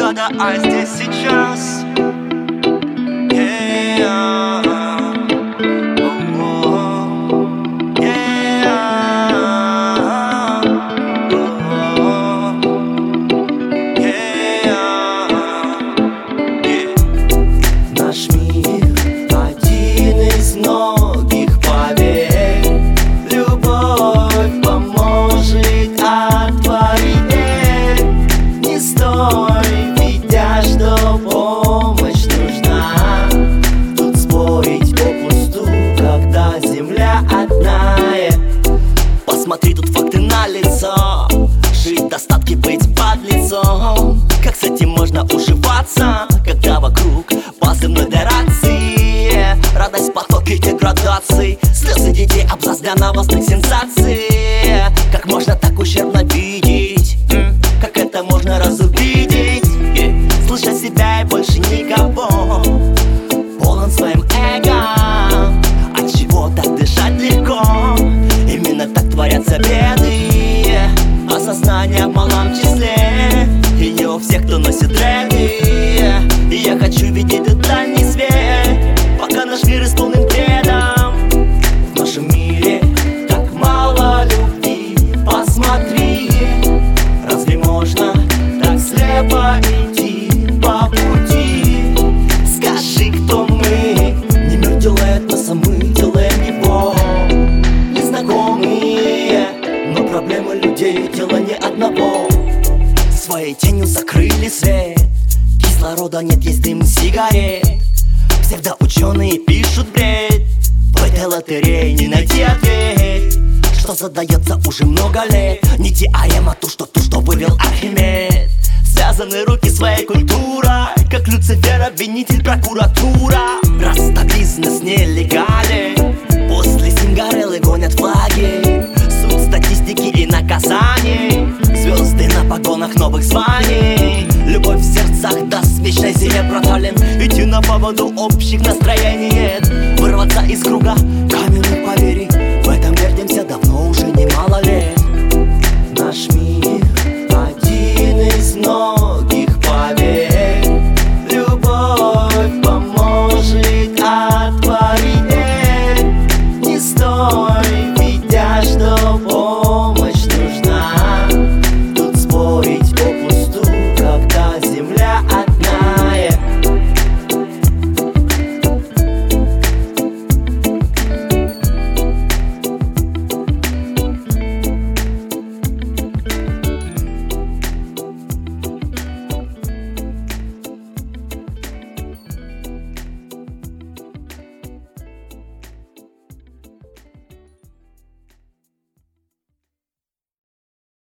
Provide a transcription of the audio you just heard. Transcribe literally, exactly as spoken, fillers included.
года, а здесь сейчас. Yeah. Наш мир один из многих, поверь. Любовь поможет отворить дверь. Не стой, видя, что помощь нужна. Тут спорить попусту, когда земля одна. Посмотри, тут факты налицо. Жить в достатке, быть подлецом. Как с этим можно уживаться, когда вокруг по земной дорации? Радость, потоки, деградации, слезы детей, абзац для новостных сенсаций. Как можно так ущербно видеть? Как это можно разубедить? Слыша себя и больше никого, полон своим эго. Отчего так дышать легко? Именно так творятся беды. Осознание в малом числе, и не у всех, кто носит дреды. И я хочу видеть этот дальний свет, пока наш мир исполнен бредом. В нашем мире так мало любви. Посмотри, разве можно так слепо идти по пути? Скажи, кто мы? Не мир делает нас, а мы делаем его. Незнакомые, но проблемы людей — дело не одного. Своей тенью закрыли свет, кислорода нет, есть дым сигарет. Псевдоученые пишут бред, в этой лотерее не найти ответ, что задается уже много лет. Не теорема, ту, что ту, что вывел Архимед. Связаны руки своей культурой, как Люцифер, обвинитель, прокуратура. Просто бизнес нелегален, после сингареллы гонят флаги. Суд статистики и наказаний, звезды на погонах новых званий. Любовь в сердцах даст вечной зиме продолен. Идти на поводу общих настроений нет, вырваться из круга каменных